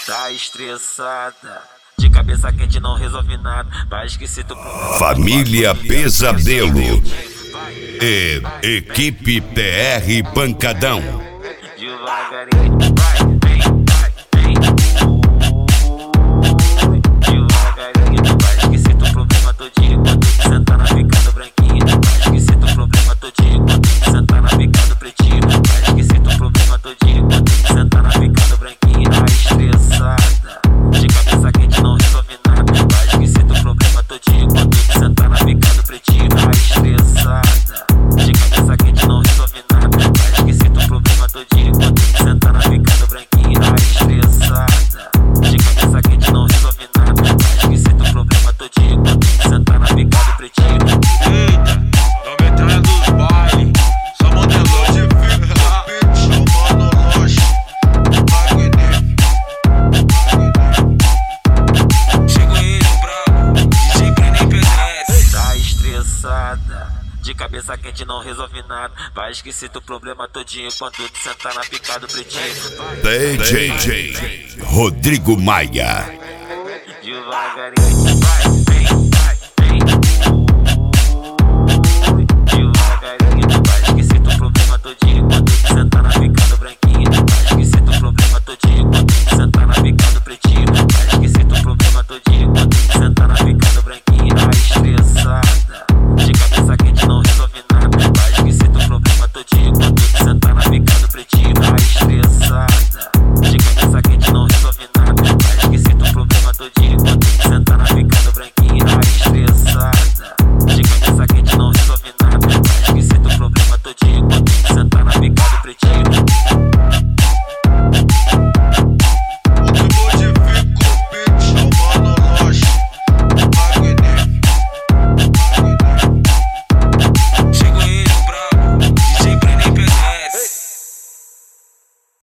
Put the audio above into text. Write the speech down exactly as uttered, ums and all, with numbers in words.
Tá estressada, de cabeça quente não resolve nada. Vai esquecer teu problema. Família Pesadelo e Equipe P R Pancadão. Devagarinho, vai, vem, vai, vem. Devagarinho, vai esquecer teu problema todinho quando tu sentar na picada branquinha. Vai esquecer teu problema todinho quando tu sentar na picada pretinho. Vai esquecer teu problema todinho quando tu sentar na picada branquinha. Tá estressada, de cabeça quente não resolve nada. Vai esquecer teu problema todinho quando tu sentar na picada pretinho. Tá estressada, de cabeça quente não resolve nada. Vai esquecer teu problema todinho quando tu sentar na picada branquinha. Tá estressada, de cabeça quente não resolve nada. Vai esquecer teu problema todinho quando tu sentar na picada pretinho. Eita, não me traz dos baile, só modelou de vida, chamando loja, chegou ele brabo, D J Brenin P S. Tá estressada, de cabeça quente não resolve nada. Vai esquecer teu problema todinho quando tu sentar na picada pretinho. D J Rodrigo Maia. Devagarinho.